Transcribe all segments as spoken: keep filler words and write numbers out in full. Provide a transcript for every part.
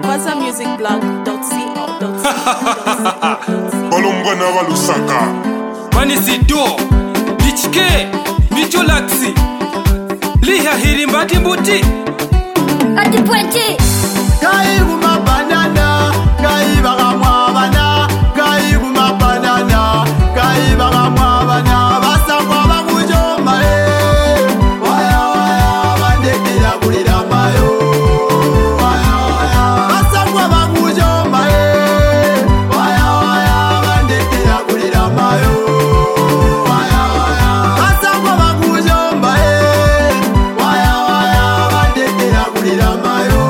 kwaza music blog dot co. Balongwana ba Lusaka Manisido Dichke Micholaxi Liha hirimbati mbuti Ati Pointe Kai guma banana Kai baga mwabana Kai guma banana Kai baga mwabana Basa kwa bagujoma eh Waya waya bandekira kulira mayo Waya waya Basa kwa bagujoma eh Waya waya bandekira kulira mayo Waya waya Basa kwa bagujoma eh Waya waya bandekira kulira mayo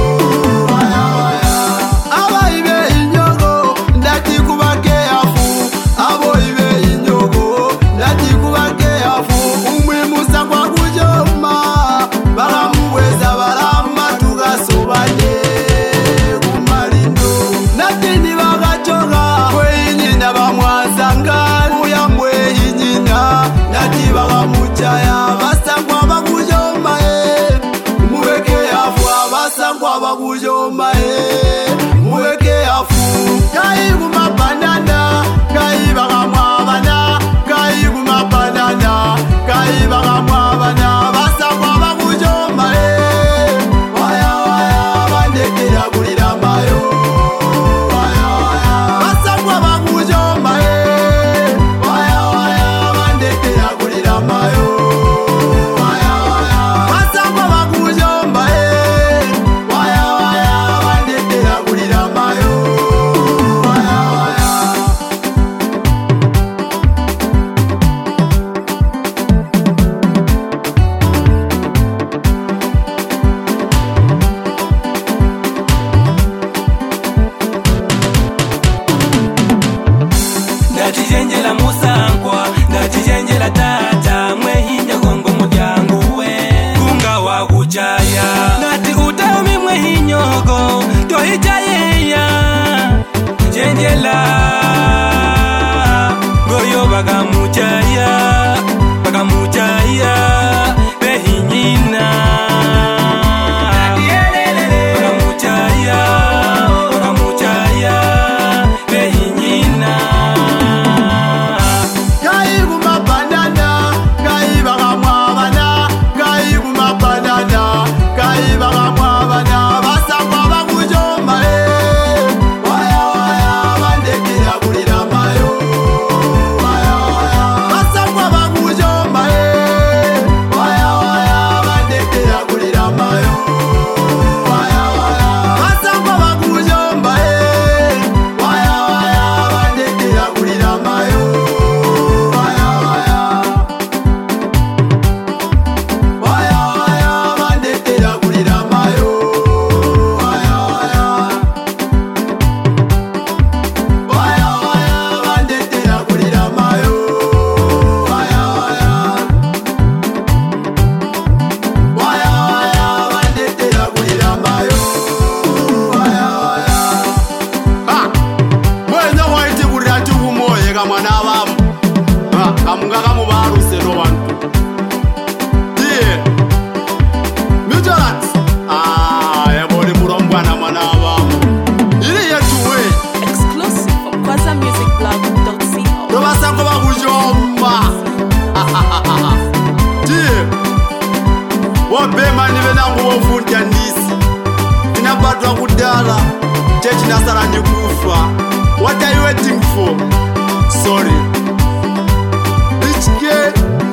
Bagujoma eh muweke afu kai guma banana kai baga mwabana kai guma banana kai baga mwabana basa kwa bagujoma eh waya waya bandekira kulira mayo waya waya basa kwa bagujoma eh waya waya bandekira kulira mayo waya waya basa kwa bagujoma eh Ndachijenjela musankwa Ndachijenjela tata Mwehinja gongo mudyangu we Kunga wa kuchaya Ndati utami mwehinyogo Tohichayeya Jenjela Goyo baga muchaya Baga muchaya Behinyina Baga muchaya Baga muchaya Behinyina mwana wamu kamunga kamu baruse no bantu die Mujolat ah yabori murongwana mwana wamu iri yetuwe Exclusive from kwaza music blog dot co. to basango bakujomba die wabema nibe nangu wofundya ndisi inabatwa kudala chechi nasara ndikufa. What are you waiting for? Sorry. H K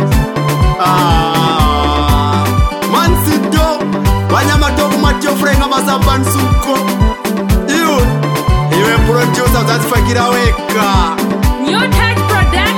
Ah Mansido Wanyama toku matio frenga mazaban suko Iwe Iwe producer Zazifakira weka New Touch Production.